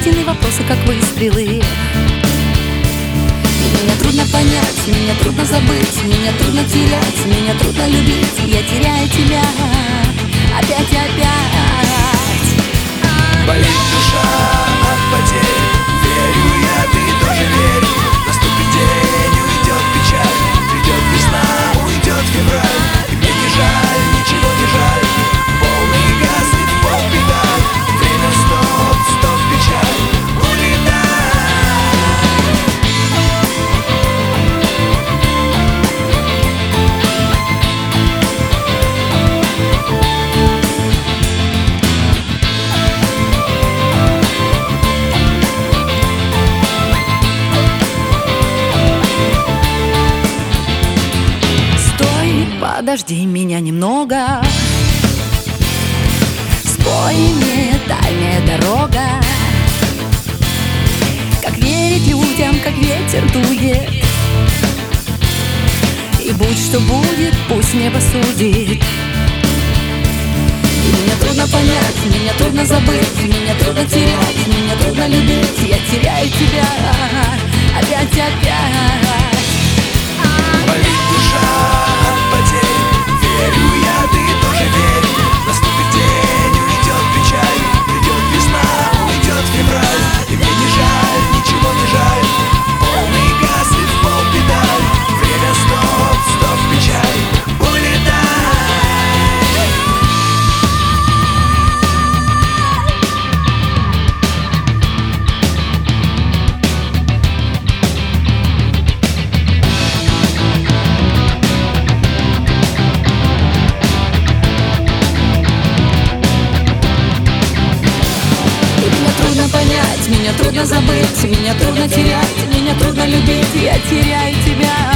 истинные вопросы, как выстрелы. Меня трудно понять, меня трудно забыть, меня трудно терять, меня трудно любить. Я теряю тебя опять и опять. Болит душа от потерь, верю я, ты тоже верь. Наступит день, уйдет печаль, придет весна, уйдет февраль. И мне не жаль, ничего не жаль, полный газ и в пол педаль. Время стоп, стоп, печаль, улетай. Подожди меня немного, спой мне дальняя дорога. Как верить людям, как ветер дует, и будь что будет, пусть небо судит. И меня трудно понять, меня трудно забыть, меня трудно терять, меня трудно любить. Я теряю тебя опять и опять. Болит душа от потерь, верю я, ты тоже верь. Наступит день, уйдет печаль, придет весна, уйдет февраль. И мне не жаль, ничего не жаль, полный газ и в пол педаль. Время стоп, стоп, печаль, улетай. Меня трудно забыть, меня трудно терять, меня трудно любить. Я теряю тебя